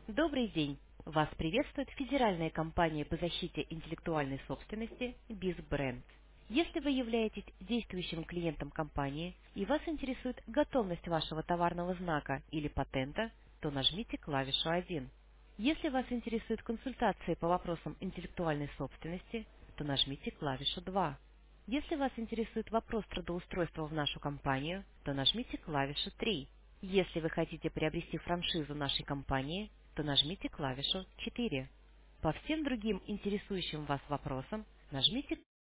Добрый день! Вас приветствует Федеральная компания по защите интеллектуальной собственности BizBrand. Если вы являетесь действующим клиентом компании и вас интересует готовность вашего товарного знака или патента, то нажмите клавишу 1. Если вас интересует консультация по вопросам интеллектуальной собственности, то нажмите клавишу 2. Если вас интересует вопрос трудоустройства в нашу компанию, то нажмите клавишу 3. Если вы хотите приобрести франшизу нашей компании, то нажмите клавишу 4. По всем другим интересующим вас вопросам нажмите